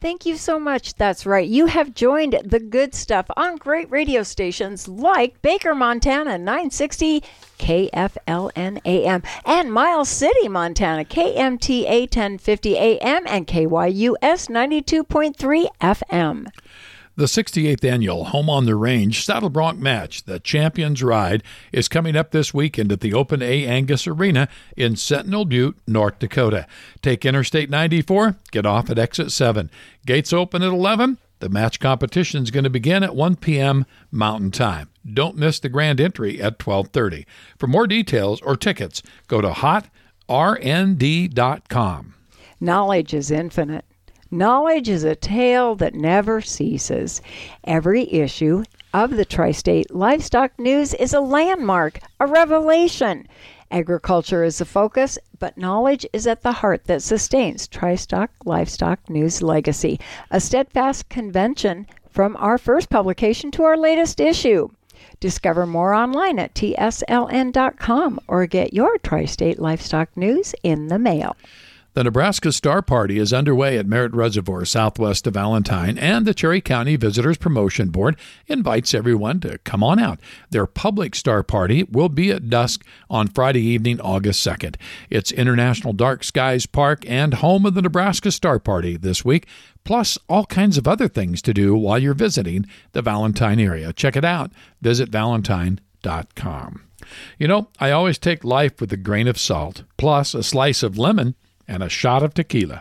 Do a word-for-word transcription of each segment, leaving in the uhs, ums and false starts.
Thank you so much. That's right. You have joined the good stuff on great radio stations like Baker, Montana, nine sixty K F L N A M, and Miles City, Montana, K M T A ten fifty A M, and K Y U S ninety-two point three F M. The sixty-eighth Annual Home on the Range Saddle Bronc Match, the Champions Ride, is coming up this weekend at the Open A. Angus Arena in Sentinel Butte, North Dakota. Take Interstate ninety-four, get off at Exit seven. Gates open at eleven. The match competition is going to begin at one p.m. Mountain Time. Don't miss the grand entry at twelve thirty. For more details or tickets, go to hot r n d dot com. Knowledge is infinite. Knowledge is a tale that never ceases. Every issue of the Tri-State Livestock News is a landmark, a revelation. Agriculture is the focus, but knowledge is at the heart that sustains Tri-State Livestock News legacy, a steadfast convention from our first publication to our latest issue. Discover more online at T S L N dot com or get your Tri-State Livestock News in the mail. The Nebraska Star Party is underway at Merritt Reservoir, southwest of Valentine, and the Cherry County Visitors Promotion Board invites everyone to come on out. Their public Star Party will be at dusk on Friday evening, August second. It's International Dark Skies Park and home of the Nebraska Star Party this week, plus all kinds of other things to do while you're visiting the Valentine area. Check it out. Visit valentine dot com. You know, I always take life with a grain of salt, plus a slice of lemon, and a shot of tequila.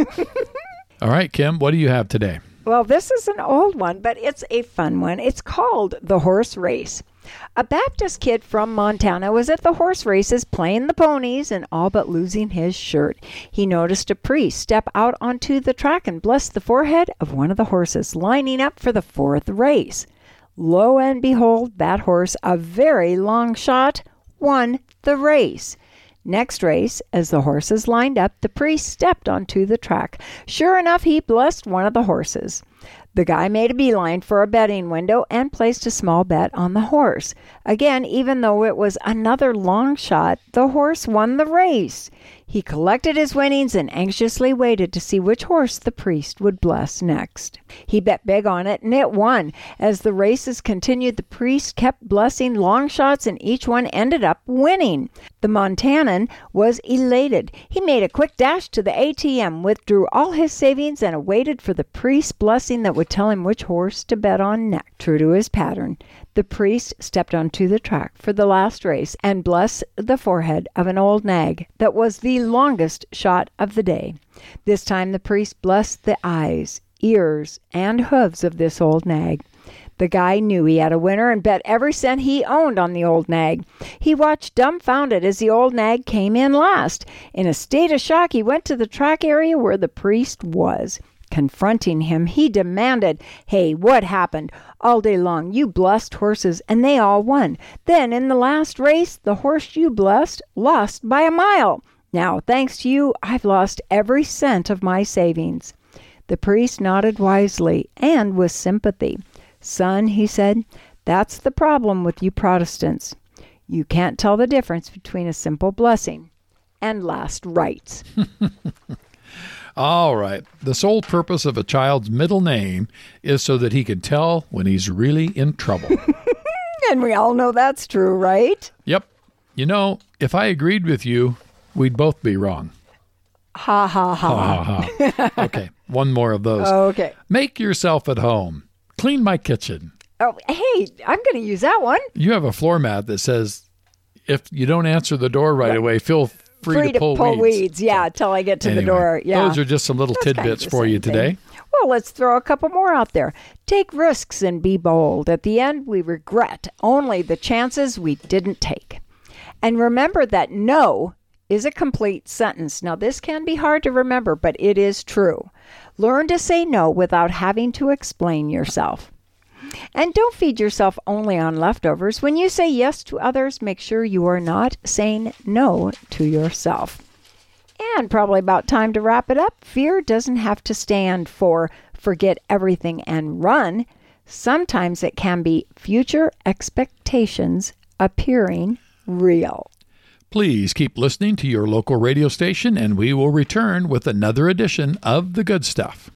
All right, Kim, what do you have today? Well, this is an old one, but it's a fun one. It's called The Horse Race. A Baptist kid from Montana was at the horse races playing the ponies and all but losing his shirt. He noticed a priest step out onto the track and bless the forehead of one of the horses lining up for the fourth race. Lo and behold, that horse, a very long shot, won the race. Next race, as the horses lined up, the priest stepped onto the track. Sure enough, he blessed one of the horses. The guy made a beeline for a betting window and placed a small bet on the horse. Again, even though it was another long shot, the horse won the race. He collected his winnings and anxiously waited to see which horse the priest would bless next. He bet big on it, and it won. As the races continued, the priest kept blessing long shots, and each one ended up winning. The Montanan was elated. He made a quick dash to the A T M, withdrew all his savings, and awaited for the priest's blessing that would tell him which horse to bet on next. True to his pattern, the priest stepped onto the track for the last race and blessed the forehead of an old nag that was the longest shot of the day. This time the priest blessed the eyes, ears, and hooves of this old nag. The guy knew he had a winner and bet every cent he owned on the old nag. He watched dumbfounded as the old nag came in last. In a state of shock, he went to the track area where the priest was. Confronting him, he demanded, "Hey, what happened? All day long you blessed horses and they all won. Then in the last race, the horse you blessed lost by a mile. Now, thanks to you, I've lost every cent of my savings." The priest nodded wisely and with sympathy. "Son," he said, "that's the problem with you Protestants. You can't tell the difference between a simple blessing and last rites." All right. The sole purpose of a child's middle name is so that he can tell when he's really in trouble. And we all know that's true, right? Yep. You know, if I agreed with you, we'd both be wrong. Ha, ha, ha. Ha, ha, ha. Okay, one more of those. Okay. Make yourself at home. Clean my kitchen. Oh, hey, I'm going to use that one. You have a floor mat that says, if you don't answer the door right, right. away, feel free, free to, to pull, pull weeds. weeds. Yeah, until I get to anyway, the door. Yeah. Those are just some little That's tidbits kind of for you today. Thing. Well, let's throw a couple more out there. Take risks and be bold. At the end, we regret only the chances we didn't take. And remember that no is a complete sentence. Now, this can be hard to remember, but it is true. Learn to say no without having to explain yourself. And don't feed yourself only on leftovers. When you say yes to others, make sure you are not saying no to yourself. And probably about time to wrap it up. Fear doesn't have to stand for forget everything and run. Sometimes it can be future expectations appearing real. Please keep listening to your local radio station, and we will return with another edition of The Good Stuff.